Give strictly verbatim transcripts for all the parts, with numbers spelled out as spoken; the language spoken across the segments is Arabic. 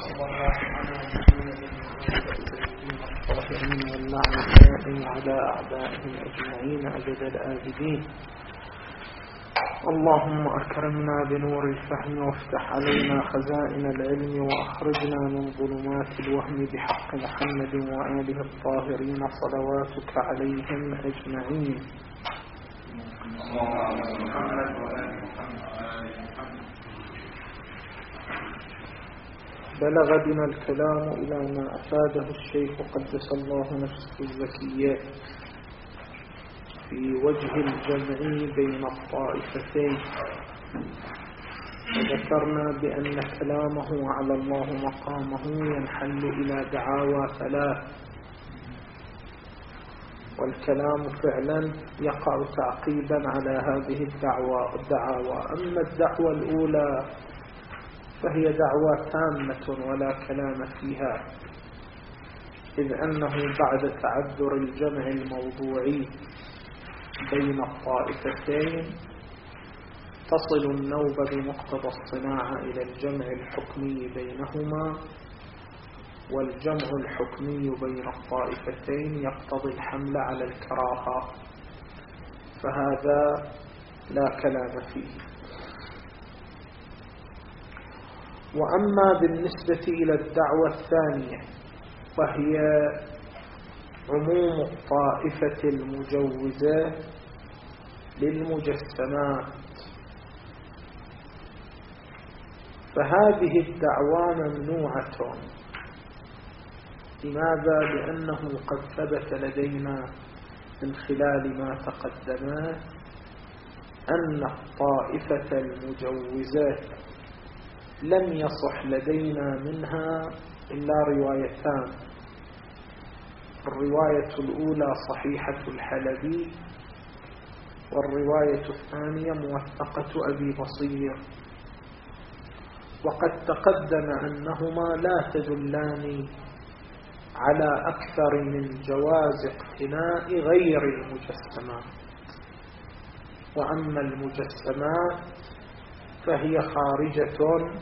وصلى الله على محمد الطاهرين واللعنة على أعدائهم أجمعين أبد الآبدين. اللهم أكرمنا بنور الفهم وافتح علينا خزائن العلم وأخرجنا من ظلمات الوهم بحق محمد وآله الطاهرين صلواتك عليهم أجمعين. بلغ بنا الكلام إلى ما أفاده الشيخ قدس الله نفسه الزكية في وجه الجمع بين الطائفتين، وذكرنا بأن كلامه على الله مقامه ينحل إلى دعاوى ثلاث، والكلام فعلا يقع تعقيبا على هذه الدعوى الدعاوى. أما الدعوة الأولى فهي دعوة تامة ولا كلام فيها، إذ أنه بعد تعذر الجمع الموضوعي بين الطائفتين تصل النوبة بمقتضى الصناعة إلى الجمع الحكمي بينهما، والجمع الحكمي بين الطائفتين يقتضي الحمل على الكراهة، فهذا لا كلام فيه. وأما بالنسبة إلى الدعوة الثانية وهي عموم الطائفة المجوزة للمجسمات، فهذه الدعوة ممنوعة. لماذا؟ لأنه قد ثبت لدينا من خلال ما تقدم أن الطائفة المجوزة لم يصح لدينا منها إلا روايتان. الرواية الأولى صحيحة الحلبي، والرواية الثانية موثقة أبي بصير. وقد تقدم أنهما لا تدلان على أكثر من جواز اقتناء غير المجسمات، وأما المجسمات فهي خارجة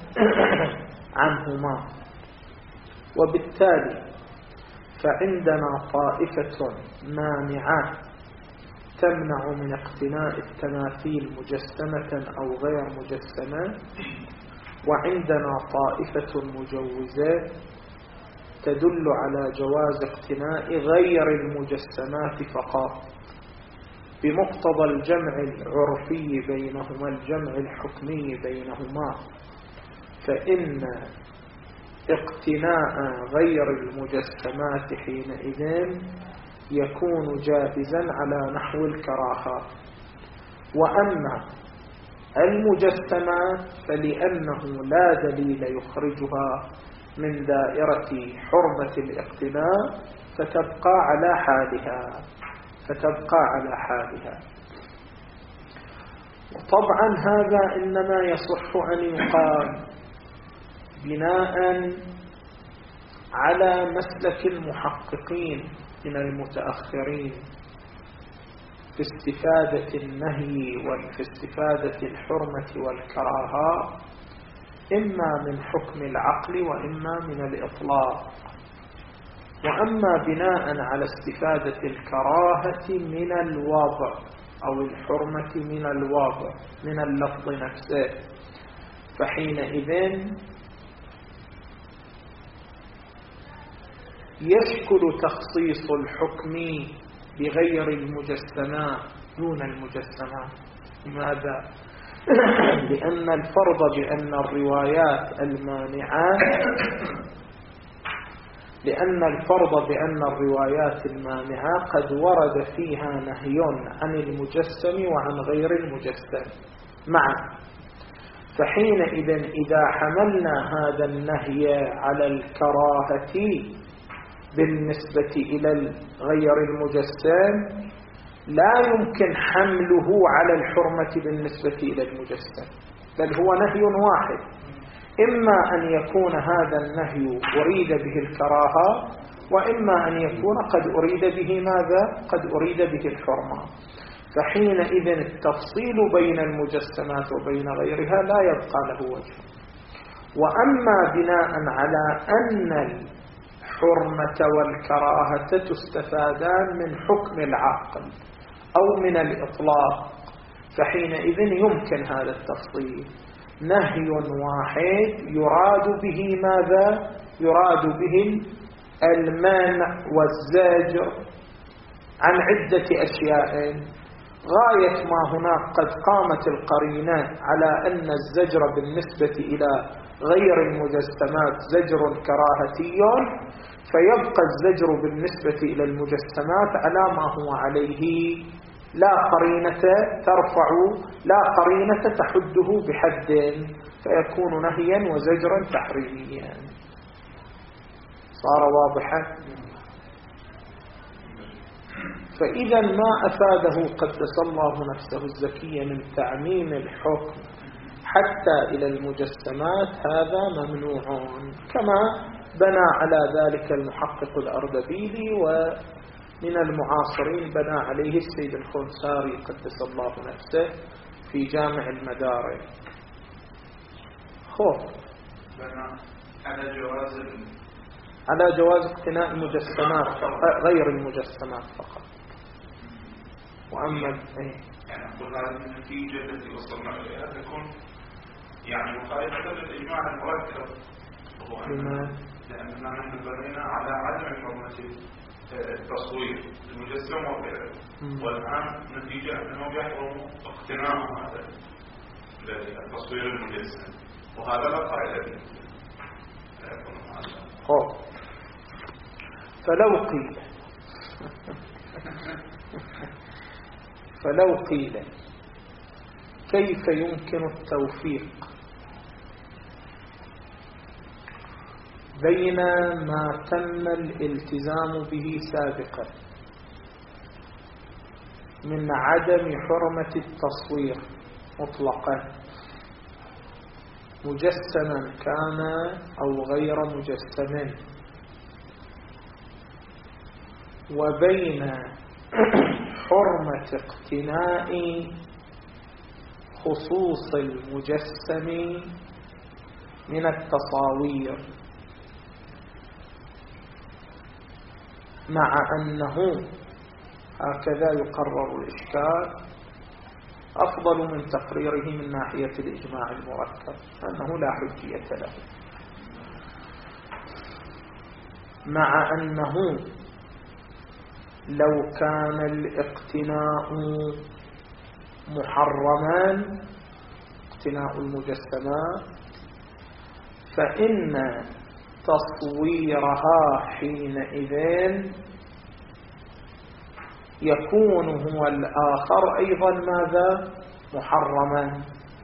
عنهما. وبالتالي فعندنا طائفة مانعة تمنع من اقتناء التماثيل مجسمة أو غير مجسمة، وعندنا طائفة مجوزة تدل على جواز اقتناء غير المجسمات فقط، بمقتضى الجمع العرفي بينهما الجمع الحكمي بينهما، فإن اقتناء غير المجسمات حينئذ يكون جائزا على نحو الكراهة. وأما المجسمات فلأنه لا دليل يخرجها من دائرة حرمة الاقتناء فتبقى على حالها فتبقى على حالها. وطبعا هذا إنما يصح أن يقال بناء على مسلك المحققين من المتأخرين في استفادة النهي وفي استفادة الحرمة والكراهة، إما من حكم العقل وإما من الإطلاق. وأما بناء على استفادة الكراهة من الوضع أو الحرمة من الوضع من اللفظ نفسه، فحينئذ يشكل تخصيص الحكم بغير المجسمات دون المجسمات. لماذا؟ لأن الفرض بأن الروايات المانعة لأن الفرض بأن الروايات المانعة قد ورد فيها نهي عن المجسم وعن غير المجسم معا، فحينئذ إذا حملنا هذا النهي على الكراهة بالنسبة إلى غير المجسم لا يمكن حمله على الحرمة بالنسبة إلى المجسم، بل هو نهي واحد. إما أن يكون هذا النهي أريد به الكراهة، وإما أن يكون قد أريد به ماذا؟ قد أريد به الحرمة. فحينئذ التفصيل بين المجسمات وبين غيرها لا يبقى له وجه. وأما بناء على أن الحرمة والكراهة تستفادان من حكم العقل أو من الإطلاق، فحينئذ يمكن هذا التفصيل. نهي واحد يراد به ماذا؟ يراد به المنع والزجر عن عدة أشياء. غاية ما هناك قد قامت القرينة على أن الزجر بالنسبة إلى غير المجسمات زجر كراهتي، فيبقى الزجر بالنسبة إلى المجسمات على ما هو عليه، لا قرينة ترفع، لا قرينة تحده بحد، فيكون نهيا وزجرا تحريميا. صار واضحا؟ فإذا ما أفاده قدس الله نفسه الزكية من تعميم الحكم حتى إلى المجسمات هذا ممنوع، كما بنى على ذلك المحقق الأردبيلي، ومن المعاصرين بنى عليه السيد الخنساري قدس الله نفسه في جامع المدارك. خوف على جواز على جواز اقتناء المجسمات غير المجسمات فقط. وأما يعني أقول هذه النتيجة التي وصلنا إليها تكون يعني مخالفة للإجماع المركب، لأننا نحن بنينا على عدم حرمة التصوير المجسم وغيره، والآن نتيجة أنه يحرم اقتناء هذا التصوير المجسم، وهذا لا قائل به. فلو قيل فلو قيل كيف يمكن التوفيق بين ما تم الالتزام به سابقا من عدم حرمة التصوير مطلقا مجسما كان أو غير مجسم، وبين حرمة اقتناء خصوص المجسم من التصاوير، مع أنه هكذا يقرر الإشكال أفضل من تقريره من ناحية الإجماع المركب، أنه لا حجية له، مع أنه لو كان الاقتناء محرما اقتناء المجسمات فإن تصويرها حينئذ يكون هو الآخر أيضا ماذا؟ محرما،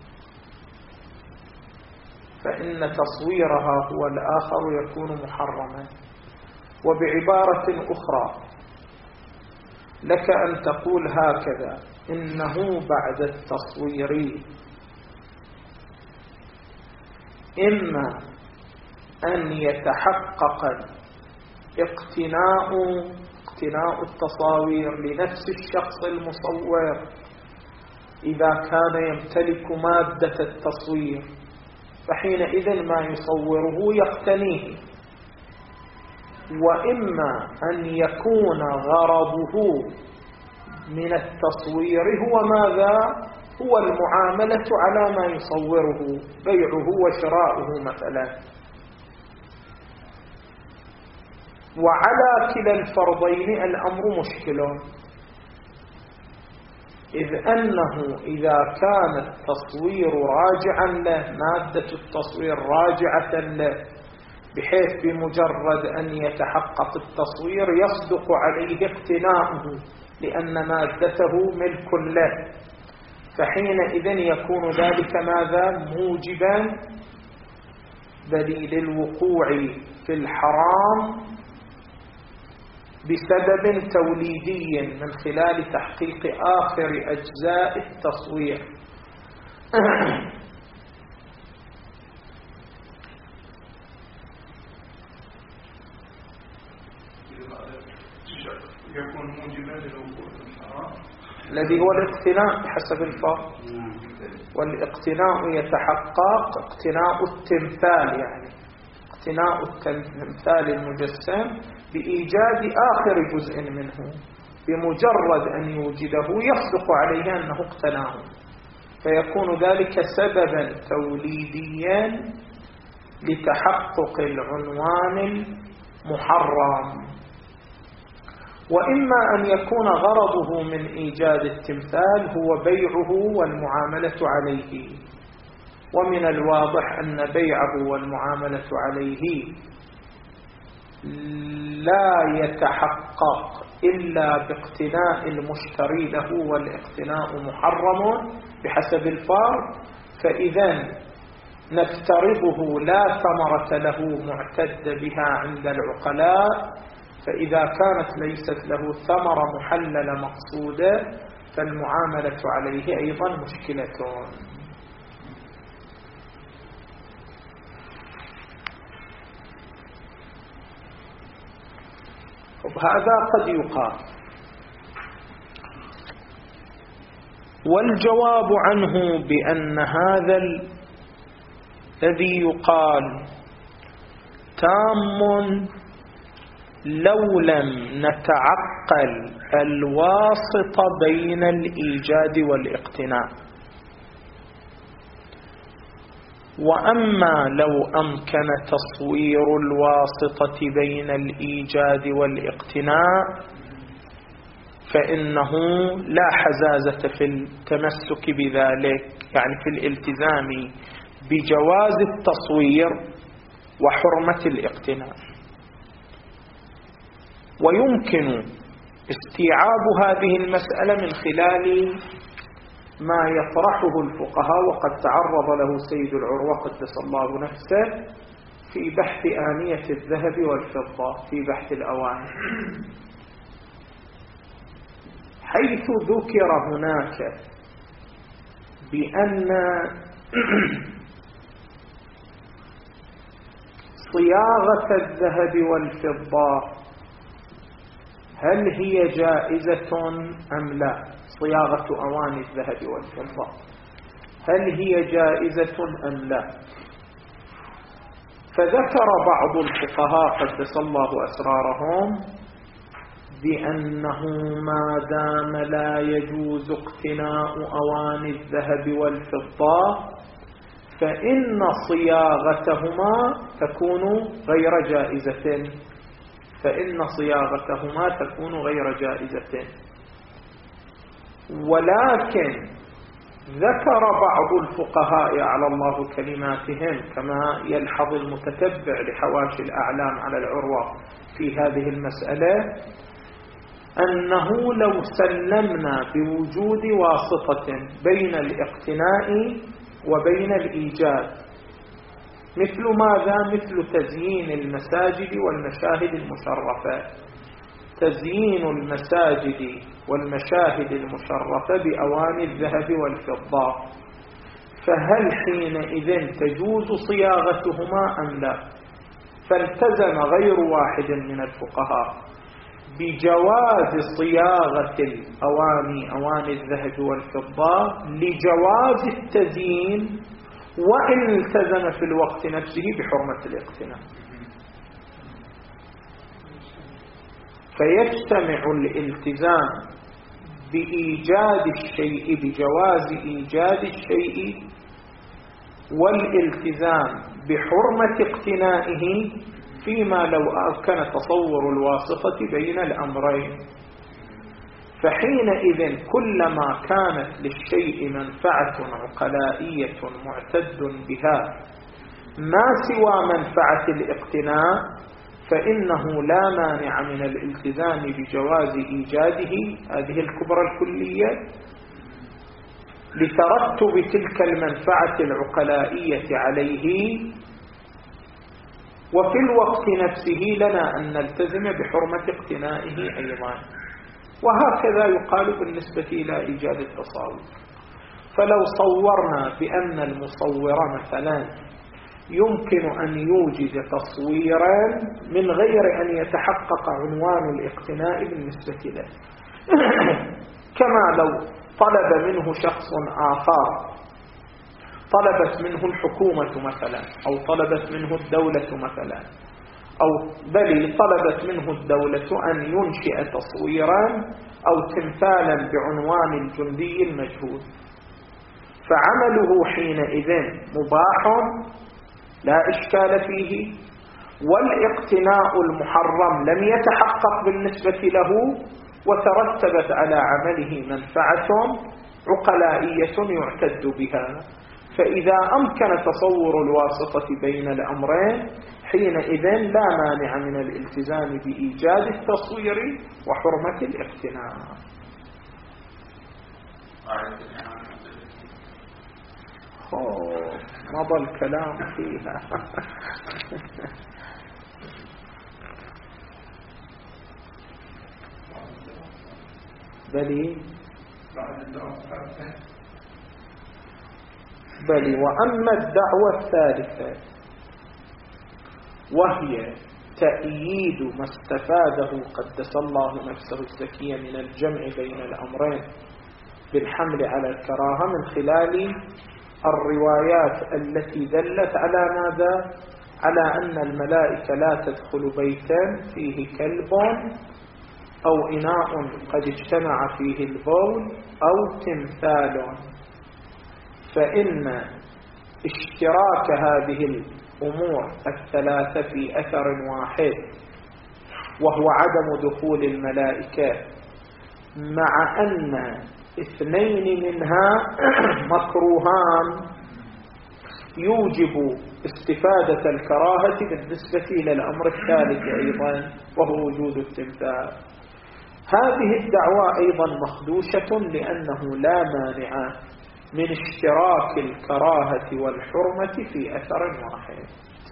فإن تصويرها هو الآخر يكون محرما. وبعبارة أخرى لك أن تقول هكذا: إنه بعد التصوير إما أن يتحقق اقتناء اقتناء التصاوير لنفس الشخص المصور إذا كان يمتلك مادة التصوير، فحينئذ ما يصوره يقتنيه، وإما أن يكون غرضه من التصوير هو ماذا؟ هو المعاملة على ما يصوره، بيعه وشراؤه مثلا. وعلى كلا الفرضين الأمر مشكل، إذ أنه إذا كان التصوير راجعا له، مادة التصوير راجعة له، بحيث بمجرد أن يتحقق التصوير يصدق عليه اقتناؤه لأن مادته ملك له، فحينئذ يكون ذلك ماذا؟ موجبا دليل الوقوع في الحرام بسبب توليدي من خلال تحقيق آخر أجزاء التصوير. يكون موجبا للوقوع في الحرام الذي هو الاقتناء بحسب الفرض. والاقتناء يتحقق اقتناء التمثال، يعني اقتناء التمثال المجسم بإيجاد آخر جزء منه، بمجرد أن يوجده يصدق عليه أنه اقتناه، فيكون ذلك سببا توليديا لتحقق العنوان المحرم. وإما أن يكون غرضه من إيجاد التمثال هو بيعه والمعاملة عليه، ومن الواضح أن بيعه والمعاملة عليه لا يتحقق إلا باقتناء المشتري له، والاقتناء محرم بحسب الفرض. فإذا نفترضه لا ثمرة له معتد بها عند العقلاء، فإذا كانت ليست له ثمرة محللة مقصودة فالمعاملة عليه أيضا مشكلة. هذا قد يقال، والجواب عنه بأن هذا الذي يقال تام لو لم نتعقل الواسط بين الإيجاد والاقتناء. وأما لو أمكن تصوير الواسطة بين الإيجاد والاقتناء فإنه لا حزازة في التمسك بذلك، يعني في الالتزام بجواز التصوير وحرمة الاقتناء. ويمكن استيعاب هذه المسألة من خلال ما يطرحه الفقهاء، وقد تعرض له سيد العروة قدس الله نفسه في بحث آنية الذهب والفضة في بحث الأواني، حيث ذكر هناك بأن صياغة الذهب والفضة هل هي جائزة أم لا؟ صياغة أواني الذهب والفضة هل هي جائزة أم لا؟ فذكر بعض الفقهاء قدس الله أسرارهم بأنه ما دام لا يجوز اقتناء أواني الذهب والفضة فإن صياغتهما تكون غير جائزة فإن صياغتهما تكون غير جائزة. ولكن ذكر بعض الفقهاء على الله كلماتهم كما يلحظ المتتبع لحواشي الأعلام على العروة في هذه المسألة أنه لو سلمنا بوجود واسطة بين الاقتناء وبين الإيجاد، مثل ماذا؟ مثل تزيين المساجد والمشاهد المشرفة. تزيين المساجد والمشاهد المشرفة بأواني الذهب والفضة، فهل حينئذ تجوز صياغتهما أم لا؟ فالتزم غير واحد من الفقهاء بجواز صياغة الأواني أواني الذهب والفضة لجواز التزيين، وإن التزم في الوقت نفسه بحرمة الاقتناء. فيجتمع الالتزام بإيجاد الشيء بجواز إيجاد الشيء والالتزام بحرمة اقتنائه فيما لو أمكن تصور الواسطة بين الأمرين. فحينئذ كلما كانت للشيء منفعة عقلائية معتد بها ما سوى منفعة الاقتناء فإنه لا مانع من الالتزام بجواز إيجاده، هذه الكبرى الكلية، لترتب تلك المنفعة العقلائية عليه، وفي الوقت نفسه لنا أن نلتزم بحرمة اقتنائه أيضا. وهكذا يقال بالنسبة إلى إيجاد التصاوير. فلو صورنا بأن المصور مثلا يمكن أن يوجد تصويرا من غير أن يتحقق عنوان الاقتناء بالنسبة له كما لو طلب منه شخص آخر، طلبت منه الحكومة مثلا، أو طلبت منه الدولة مثلا، أو بل طلبت منه الدولة أن ينشئ تصويرا أو تمثالا بعنوان الجندي المجهول، فعمله حينئذ مباح لا إشكال فيه، والاقتناء المحرم لم يتحقق بالنسبة له، وترتبت على عمله منفعة عقلائية يعتد بها. فإذا أمكن تصور الواسطة بين الأمرين حينئذ لا مانع من الالتزام بإيجاد التصوير وحرمة الاقتناء. مضى الكلام فيها. بلي بلي وأما الدعوة الثالثة وهي تأييد ما استفاده قدس الله نفسه الزكية من الجمع بين الأمرين بالحمل على الكراهة من خلال الروايات التي دلت على ماذا؟ على أن الملائكة لا تدخل بيتا فيه كلب أو إناء قد اجتمع فيه البول أو تمثال، فإن اشتراك هذه الأمور الثلاثة في أثر واحد وهو عدم دخول الملائكة، مع أن اثنين منها مكروهان، يوجب استفادة الكراهة بالنسبة إلى الأمر الثالث أيضا وهو وجود التمثال. هذه الدعوة أيضا مخدوشة لأنه لا مانع من اشتراك الكراهة والحرمة في أثر واحد،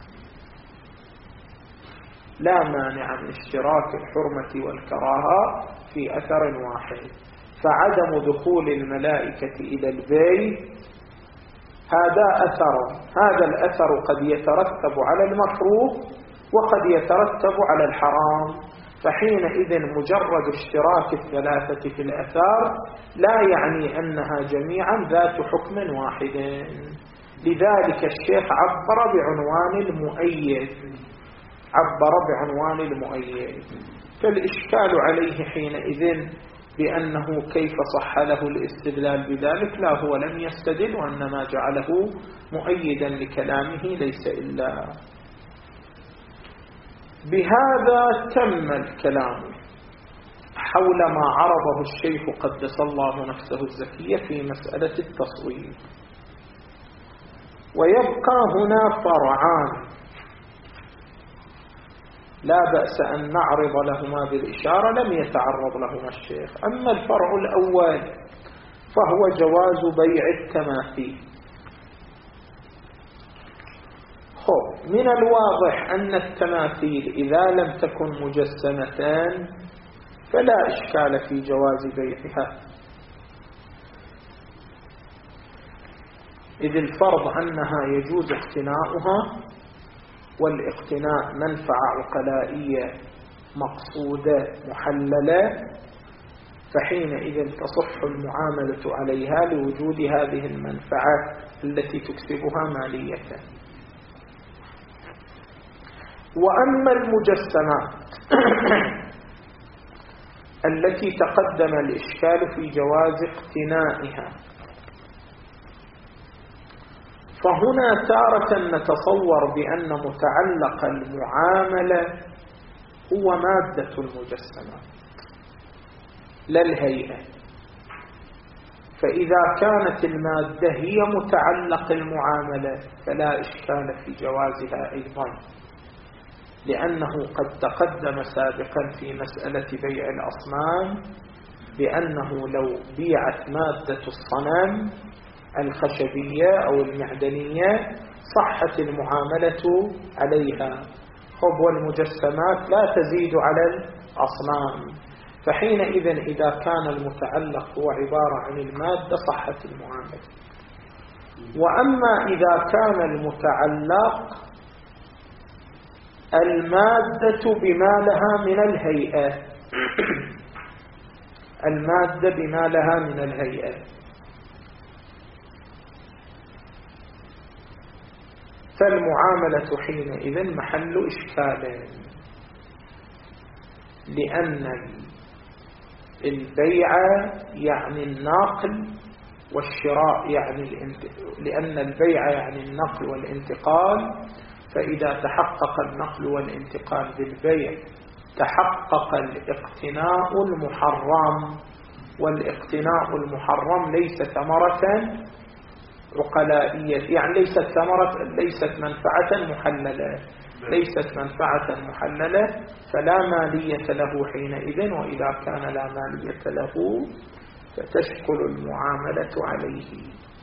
لا مانع من اشتراك الحرمة والكراهة في أثر واحد. فعدم دخول الملائكة إلى البيت هذا أثر، هذا الأثر قد يترتب على المكروه وقد يترتب على الحرام، فحينئذ مجرد اشتراك الثلاثة في الأثار لا يعني أنها جميعا ذات حكم واحد. لذلك الشيخ عبر بعنوان المؤيد، عبر بعنوان المؤيد. فالإشكال عليه حينئذ بأنه كيف صح له الاستدلال بذلك، لا هو لم يستدل وإنما جعله مؤيدا لكلامه ليس إلا. بهذا تم الكلام حول ما عرضه الشيخ قدس الله نفسه الزكية في مسألة التصوير، ويبقى هنا فرعان لا بأس أن نعرض لهما بالإشارة، لم يتعرض لهما الشيخ. أما الفرع الأول فهو جواز بيع التماثيل. من الواضح أن التماثيل إذا لم تكن مجسمتان فلا إشكال في جواز بيعها، إذ الفرض أنها يجوز اقتناؤها، والاقتناء منفعة عقلائية مقصودة محللة، فحينئذ تصح المعاملة عليها لوجود هذه المنفعة التي تكسبها مالية. وأما المجسمات التي تقدم الإشكال في جواز اقتنائها، فهنا تارة نتصور بأن متعلق المعاملة هو مادة المجسمات لا الهيئة، فإذا كانت المادة هي متعلق المعاملة فلا إشكال في جوازها أيضا، لأنه قد تقدم سابقا في مسألة بيع الأصنام بأنه لو بيعت مادة الصنم الخشبية أو المعدنية صحت المعاملة عليها. خب والمجسمات لا تزيد على الأصنام، فحينئذ إذا كان المتعلق هو عبارة عن المادة صحت المعاملة. وأما إذا كان المتعلق المادة بما لها من الهيئة المادة بما لها من الهيئة. فالمعاملة حينئذ محل إشكال، لأن البيع يعني النقل والشراء يعني الانتقال، لأن البيع يعني النقل والانتقال، فإذا تحقق النقل والانتقال بالبيع تحقق الاقتناء المحرم، والاقتناء المحرم ليس ثمرة عقلائية، يعني ليست ثمرة، ليست منفعة محللة، ليست منفعة محللة، فلا مالية له حينئذ. وإذا كان لا مالية له فتشكل المعاملة عليه.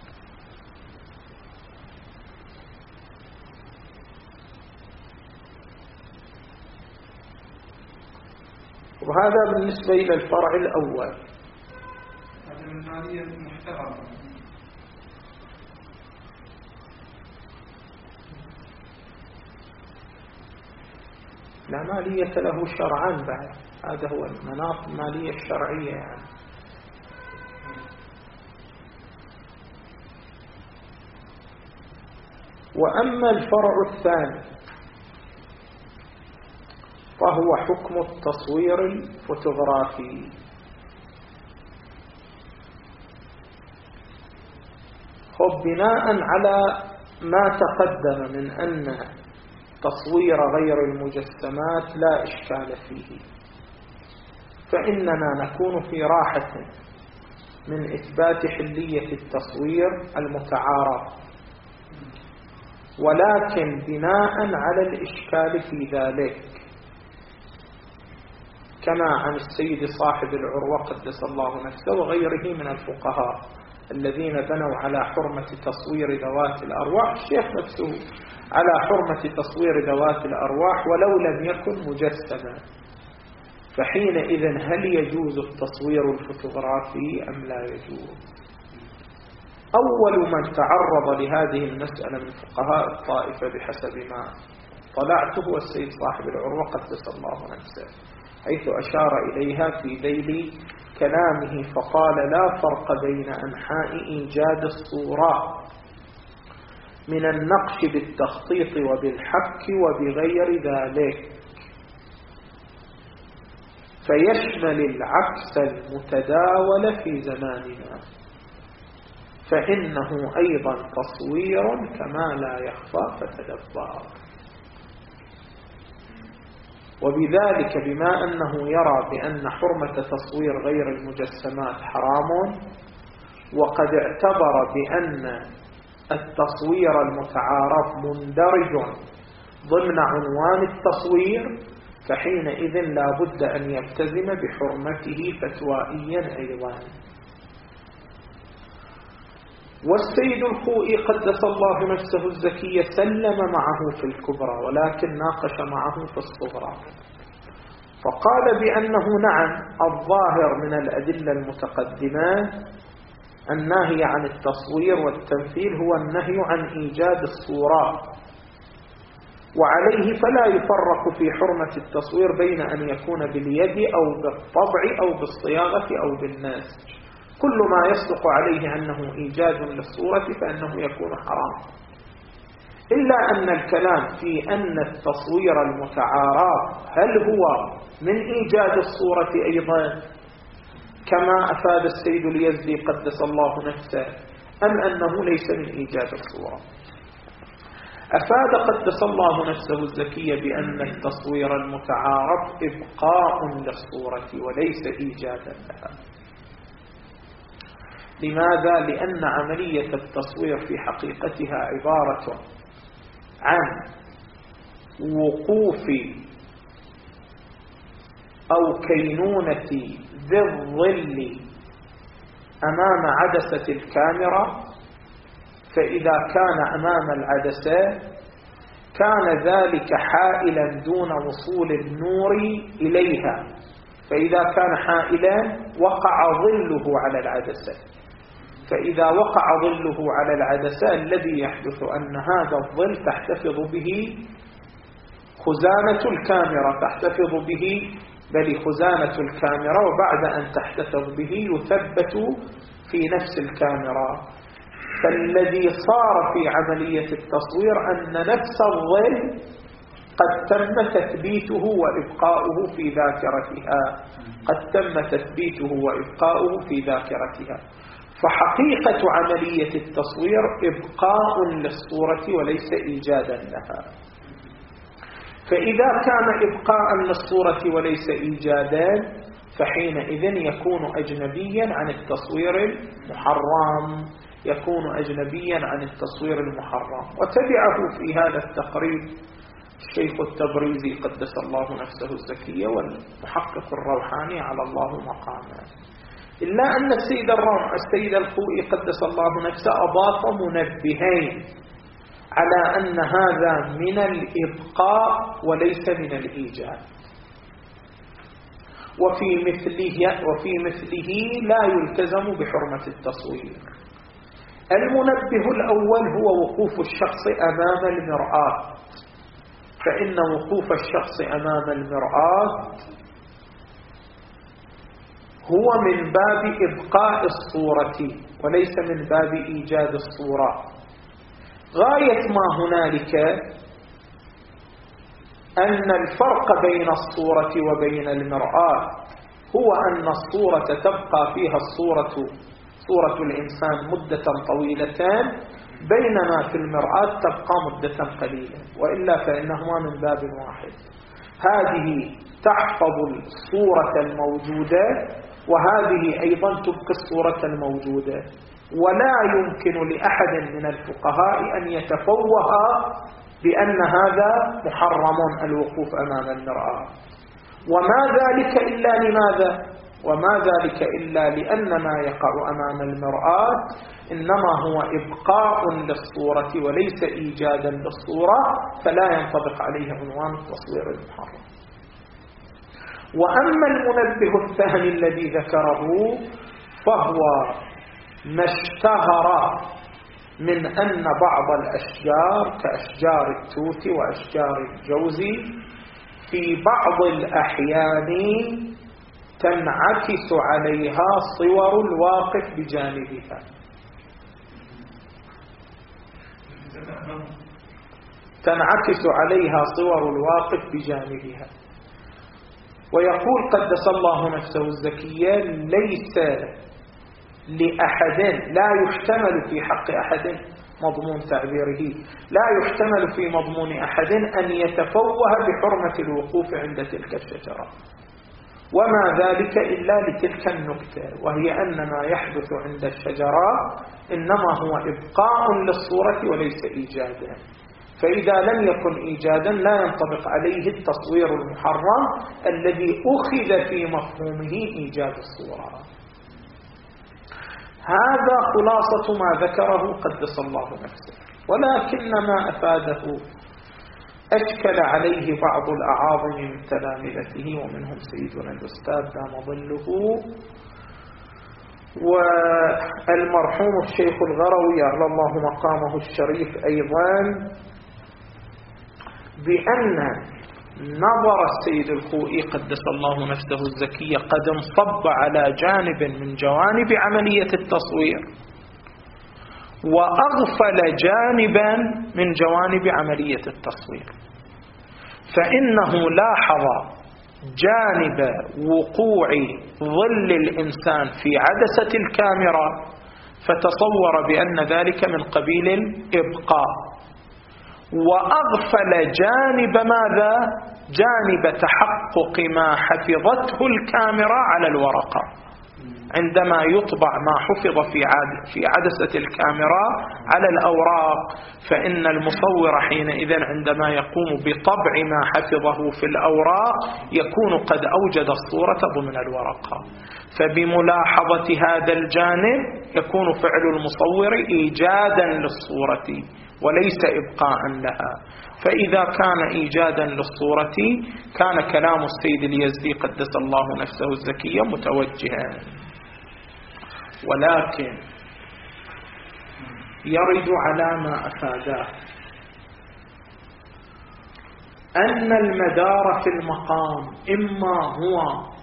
وهذا بالنسبة إلى الفرع الأول. هذا المالية محترمة. لا مالية له شرعا بعد، هذا هو المناط المالية الشرعية يعني. وأما الفرع الثاني فهو حكم التصوير الفوتوغرافي. خب بناء على ما تقدم من أن تصوير غير المجسمات لا إشكال فيه، فإننا نكون في راحة من إثبات حلية التصوير المتعارف، ولكن بناء على الإشكال في ذلك، كما عن السيد صاحب العروة قدس الله نفسه وغيره من الفقهاء الذين بنوا على حرمة تصوير ذوات الأرواح، الشيخ نفسه على حرمة تصوير ذوات الأرواح ولو لم يكن مجسما. فحينئذ هل يجوز التصوير الفوتوغرافي أم لا يجوز؟ أول من تعرض لهذه المسألة من فقهاء الطائفة بحسب ما طلعته هو السيد صاحب العروة قدس الله نفسه، حيث أشار إليها في ذيل كلامه فقال: لا فرق بين أنحاء إيجاد الصورة من النقش بالتخطيط وبالحك وبغير ذلك، فيشمل العكس المتداول في زماننا، فإنه أيضا تصوير كما لا يخفى فتدبر. وبذلك بما أنه يرى بأن حرمة تصوير غير المجسمات حرام، وقد اعتبر بأن التصوير المتعارف مندرج ضمن عنوان التصوير، فحينئذ لا بد أن يلتزم بحرمته فتوائيا أيضا. والسيد الخوئي قدس الله نفسه الزكية سلم معه في الكبرى، ولكن ناقش معه في الصغرى، فقال بأنه نعم الظاهر من الأدلة المتقدمة النهي عن التصوير والتمثيل هو النهي عن إيجاد الصورات، وعليه فلا يفرق في حرمة التصوير بين أن يكون باليد أو بالطبع أو بالصياغة أو بالنسج، كل ما يصدق عليه أنه إيجاد للصورة فإنه يكون حرام، إلا أن الكلام في أن التصوير المتعارف هل هو من إيجاد الصورة أيضا كما أفاد السيد اليزدي قدس الله نفسه، أم أنه ليس من إيجاد الصورة. أفاد قدس الله نفسه الزكية بأن التصوير المتعارف إبقاء للصورة وليس إيجادا لها. لماذا؟ لأن عملية التصوير في حقيقتها عبارة عن وقوف أو كينونة ذي الظل أمام عدسة الكاميرا، فإذا كان أمام العدسة كان ذلك حائلا دون وصول النور إليها، فإذا كان حائلا وقع ظله على العدسة، فإذا وقع ظله على العدسة الذي يحدث أن هذا الظل تحتفظ به خزانة الكاميرا، تحتفظ به بل خزانة الكاميرا، وبعد أن تحتفظ به يثبت في نفس الكاميرا. فالذي صار في عملية التصوير أن نفس الظل قد تم تثبيته وإبقاؤه في ذاكرتها قد تم تثبيته وإبقاؤه في ذاكرتها. فحقيقة عملية التصوير إبقاء للصورة وليس إيجادا لها. فإذا كان إبقاء للصورة وليس إيجادا فحينئذ يكون أجنبيا عن التصوير المحرم يكون أجنبيا عن التصوير المحرم. وتبعه في هذا التقريب الشيخ التبريزي قدس الله نفسه الزكية والمحقق الروحاني على الله مقامه. إلا أن السيد الروح السيد الخوئي قدس الله نفسه أضاف منبهين على أن هذا من الإبقاء وليس من الإيجاد. وفي مثله, وفي مثله لا يلتزم بحرمة التصوير. المنبه الأول هو وقوف الشخص أمام المرآة، فإن وقوف الشخص أمام المرآة هو من باب إبقاء الصورة وليس من باب إيجاد الصورة. غاية ما هنالك أن الفرق بين الصورة وبين المرآة هو أن الصورة تبقى فيها الصورة صورة الإنسان مدة طويلة، بينما في المرآة تبقى مدة قليلة، وإلا فإنهما من باب واحد. هذه تحفظ الصورة الموجودة وهذه أيضا تبقى الصورة الموجودة، ولا يمكن لأحد من الفقهاء أن يتفوه بأن هذا محرم الوقوف أمام المرآة. وما ذلك إلا لماذا؟ وما ذلك إلا لأن ما يقع أمام المرآة إنما هو إبقاء للصورة وليس إيجادا للصورة، فلا ينطبق عليه عنوان التصوير المحرم. وأما المنبه الثاني الذي ذكره فهو ما اشتهر من أن بعض الأشجار كأشجار التوت وأشجار الجوز في بعض الأحيان تنعكس عليها صور الواقف بجانبها. تنعكس عليها صور الواقف بجانبها. ويقول قدس الله نفسه الزكية ليس لأحد، لا يحتمل في حق أحد مضمون تعبيره، لا يحتمل في مضمون أحد أن يتفوه بحرمة الوقوف عند تلك الشجرة، وما ذلك إلا لتلك النكتة، وهي أن ما يحدث عند الشجرة إنما هو إبقاء للصورة وليس إيجادا. فإذا لم يكن إيجادا لا ينطبق عليه التصوير المحرم الذي أخذ في مفهومه إيجاد الصورة. هذا خلاصة ما ذكره قدس الله نفسه. ولكن ما أفاده أشكل عليه بعض الأعاظم من تلامذته ومنهم سيدنا الأستاذ دام ظله والمرحوم الشيخ الغروي أعلى الله مقامه الشريف أيضا، بأن نظر السيد الخوئي قدس الله نفسه الزكية قد انصب على جانب من جوانب عملية التصوير وأغفل جانبا من جوانب عملية التصوير، فإنه لاحظ جانب وقوع ظل الإنسان في عدسة الكاميرا فتصور بأن ذلك من قبيل الإبقاء، وأغفل جانب ماذا؟ جانب تحقق ما حفظته الكاميرا على الورقة. عندما يطبع ما حفظ في في عدسة الكاميرا على الأوراق فإن المصور حينئذ عندما يقوم بطبع ما حفظه في الأوراق يكون قد أوجد الصورة ضمن الورقة، فبملاحظة هذا الجانب يكون فعل المصور إيجادا للصورة وليس إبقاء لها. فإذا كان إيجادا للصورة كان كلام السيد اليزدي قدس الله نفسه الزكية متوجها. ولكن يرد على ما أفاده أن المدار في المقام إما هو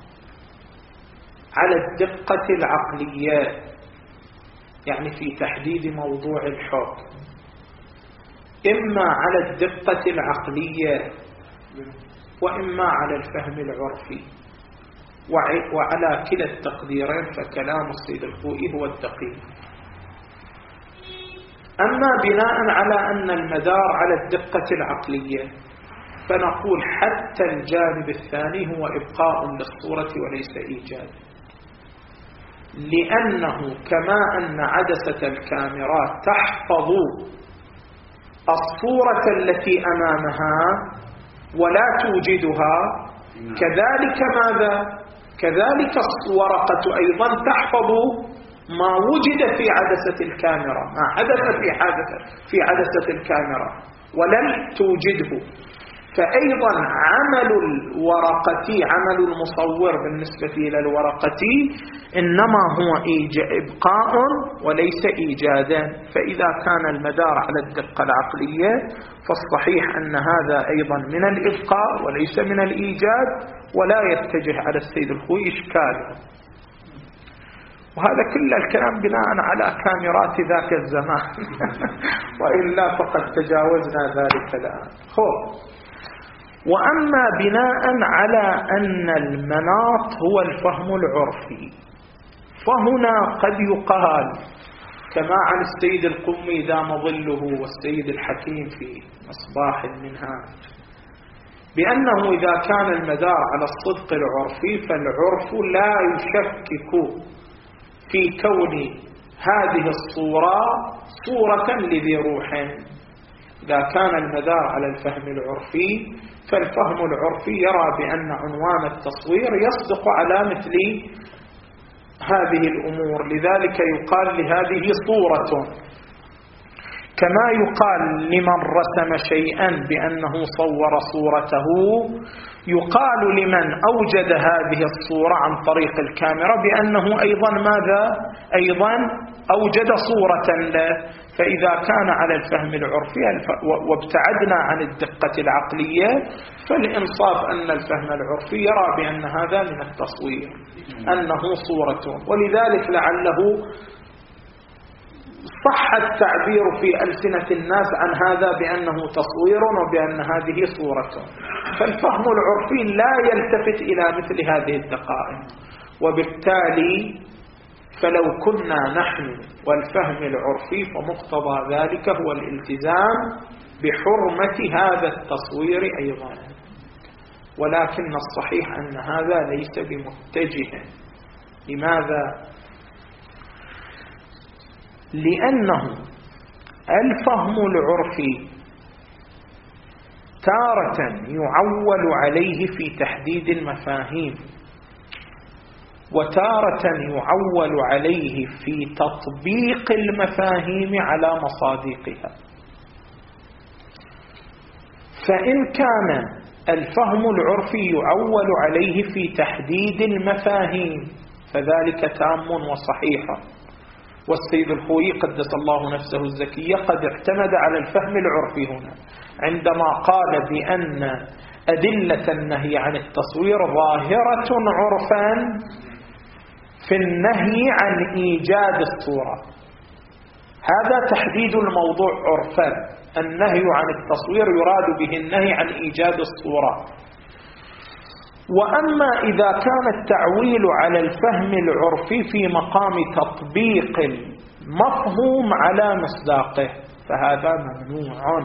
على الدقة العقلية، يعني في تحديد موضوع الحكم، إما على الدقة العقلية، وإما على الفهم العرفي. وعلى كلا التقديرين فكلام السيد الخوئي هو الدقيق. أما بناء على أن المدار على الدقة العقلية فنقول حتى الجانب الثاني هو إبقاء للصورة وليس إيجاد، لأنه كما أن عدسة الكاميرات تحفظ الصورة التي أمامها ولا توجدها، كذلك ماذا؟ كذلك الورقة أيضا تحفظ ما وجد في عدسة الكاميرا، ما حدث في عدسة في عدسة الكاميرا ولم توجده. فأيضا عمل الورقة، عمل المصور بالنسبة إلى الورقة إنما هو إبقاء وليس إيجادا. فإذا كان المدار على الدقة العقلية فالصحيح أن هذا أيضا من الإبقاء وليس من الإيجاد، ولا يتجه على السيد الخوئي إشكاله. وهذا كل الكلام بناء على كاميرات ذاك الزمان وإلا فقد تجاوزنا ذلك الآن. خب، وأما بناء على أن المناط هو الفهم العرفي فهنا قد يقال كما عن السيد القمي دام ظله والسيد الحكيم في مصباح المنهاج بأنه إذا كان المدار على الصدق العرفي فالعرف لا يشكك في كون هذه الصورة صورة لذي روح. إذا كان المدار على الفهم العرفي فالفهم العرفي يرى بأن عنوان التصوير يصدق على مثل هذه الأمور، لذلك يقال لهذه صورة، كما يقال لمن رسم شيئا بأنه صور صورته، يقال لمن أوجد هذه الصورة عن طريق الكاميرا بأنه أيضا ماذا؟ أيضا أوجد صورة له. فإذا كان على الفهم العرفي وابتعدنا عن الدقة العقلية فالإنصاف أن الفهم العرفي يرى بأن هذا من التصوير، أنه صورة. ولذلك لعله صح التعبير في ألسنة الناس عن هذا بأنه تصوير وبأن هذه صورة. فالفهم العرفي لا يلتفت إلى مثل هذه الدقائق، وبالتالي فلو كنا نحن والفهم العرفي فمقتضى ذلك هو الالتزام بحرمة هذا التصوير أيضا. ولكن الصحيح أن هذا ليس بمتجه. لماذا؟ لأنه الفهم العرفي تارة يعول عليه في تحديد المفاهيم، وتارة يعول عليه في تطبيق المفاهيم على مصادقها. فإن كان الفهم العرفي يعول عليه في تحديد المفاهيم فذلك تام وصحيح. والسيد الخوئي قدس الله نفسه الزكية قد اعتمد على الفهم العرفي هنا عندما قال بأن أدلة النهي عن التصوير ظاهرة عرفا في النهي عن إيجاد الصورة. هذا تحديد الموضوع عرفا، النهي عن التصوير يراد به النهي عن إيجاد الصورة. وأما إذا كان التعويل على الفهم العرفي في مقام تطبيق المفهوم على مصداقه فهذا ممنوع.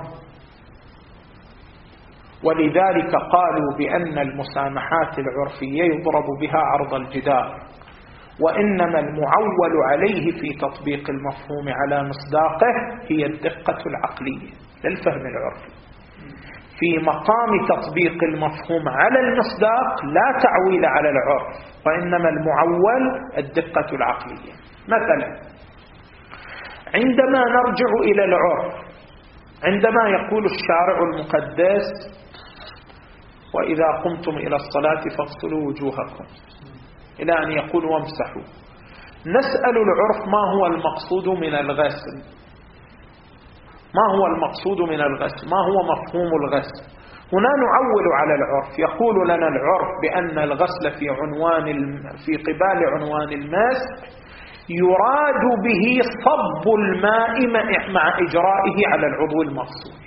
ولذلك قالوا بأن المسامحات العرفية يضرب بها عرض الجدار، وإنما المعول عليه في تطبيق المفهوم على مصداقه هي الدقة العقلية للفهم العرفي. في مقام تطبيق المفهوم على المصداق لا تعويل على العرف، وإنما المعول الدقة العقلية. مثلا عندما نرجع إلى العرف، عندما يقول الشارع المقدس وإذا قمتم إلى الصلاة فاغسلوا وجوهكم إلى أن يقول وامسحوا، نسأل العرف ما هو المقصود من الغسل؟ ما هو المقصود من الغسل؟ ما هو مفهوم الغسل؟ هنا نعول على العرف. يقول لنا العرف بأن الغسل في عنوان في قبال عنوان المسك يراد به صب الماء مع إجرائه على العضو المغسول.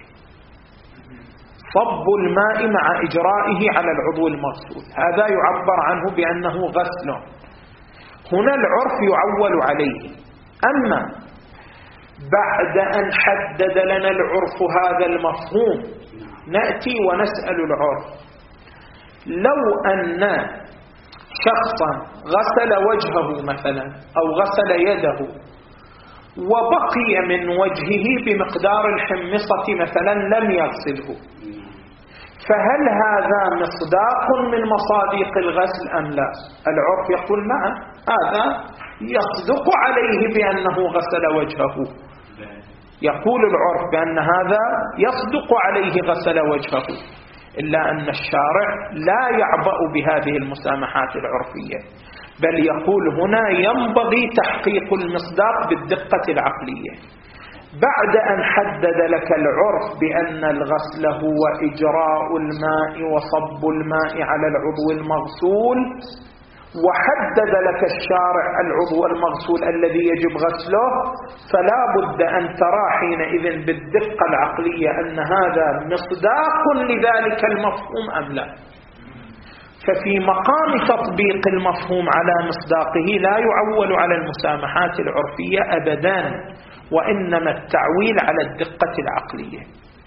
صب الماء مع إجرائه على العضو المغسول هذا يعبر عنه بأنه غسل. هنا العرف يعول عليه. أما بعد أن حدد لنا العرف هذا المفهوم نأتي ونسأل العرف: لو أن شخصا غسل وجهه مثلا أو غسل يده وبقي من وجهه بمقدار الحمصة مثلا لم يغسله، فهل هذا مصداق من مصادق الغسل أم لا؟ العرف يقول نعم، هذا يصدق عليه بأنه غسل وجهه. يقول العرف بأن هذا يصدق عليه غسل وجهه، إلا أن الشارع لا يعبأ بهذه المسامحات العرفية، بل يقول هنا ينبغي تحقيق المصداق بالدقة العقلية. بعد أن حدد لك العرف بأن الغسل هو إجراء الماء وصب الماء على العضو المغسول، وحدد لك الشارع العضو المغسول الذي يجب غسله، فلا بد أن ترى حينئذ بالدقة العقلية أن هذا مصداق لذلك المفهوم أم لا. ففي مقام تطبيق المفهوم على مصداقه لا يعول على المسامحات العرفية أبدا، وإنما التعويل على الدقة العقلية.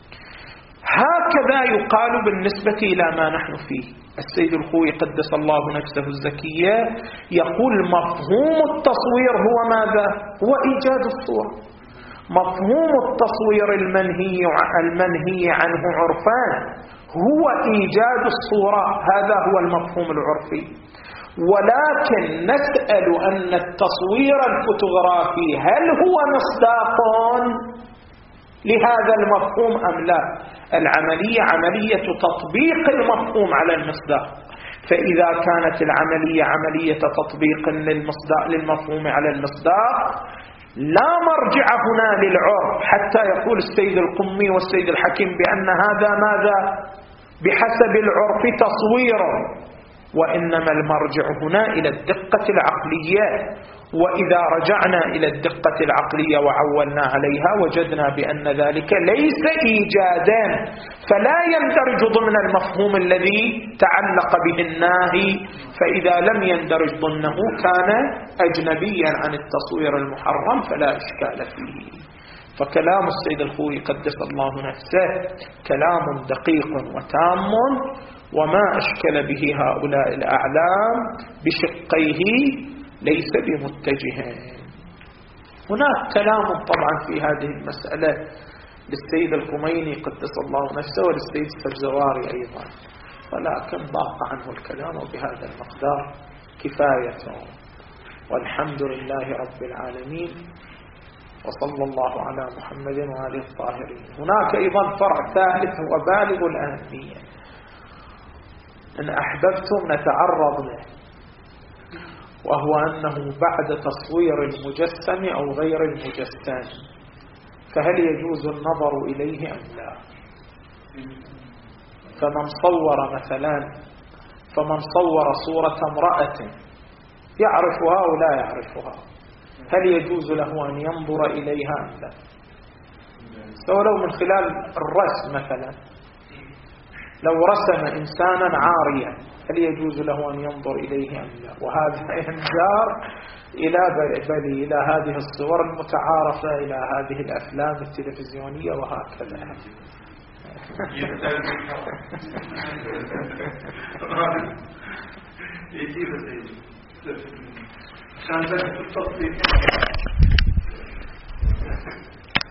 هكذا يقال بالنسبة إلى ما نحن فيه. السيد الخوي قدس الله نفسه الزكية يقول مفهوم التصوير هو ماذا؟ هو إيجاد الصورة. مفهوم التصوير المنهي المنهي عنه عرفان هو إيجاد الصورة، هذا هو المفهوم العرفي. ولكن نسأل أن التصوير الفوتوغرافي هل هو مصداق لهذا المفهوم أم لا؟ العملية عملية تطبيق المفهوم على المصداق. فإذا كانت العملية عملية تطبيق للمصداق للمفهوم على المصداق لا مرجع هنا للعرف حتى يقول السيد القمي والسيد الحكيم بأن هذا ماذا بحسب العرف تصوير، وإنما المرجع هنا إلى الدقة العقلية. وإذا رجعنا إلى الدقة العقلية وعولنا عليها وجدنا بأن ذلك ليس إيجادا، فلا يندرج ضمن المفهوم الذي تعلق به الناهي، فإذا لم يندرج ضمنه كان أجنبيا عن التصوير المحرم فلا إشكال فيه. فكلام السيد الخوي قدس الله نفسه كلام دقيق وتام، وما أشكل به هؤلاء الأعلام بشقيه ليس بمتجه. هناك كلام طبعا في هذه المسألة للسيد الخميني قدس الله نفسه وللسيد السبزواري أيضا، ولكن ضاق عنه الكلام، وبهذا المقدار كفاية. والحمد لله رب العالمين، وصلى الله على محمد وآله الطاهرين. هناك أيضا فرع ثالث هو بالغ الأهمية، إن أحببتم نتعرض له، وهو أنه بعد تصوير المجسم أو غير المجسم فهل يجوز النظر إليه أم لا؟ فمن صور مثلا فمن صور صورة امرأة يعرفها أو لا يعرفها، هل يجوز له أن ينظر إليها أم لا؟ سواء لو من خلال الرسم مثلا، لو رسم إنسانا عاريا هل يجوز له أن ينظر إليه أم لا؟ وهذا ينجر إلى بل إلى هذه الصور المتعارفة، إلى هذه الأفلام التلفزيونية وهكذا. يجيب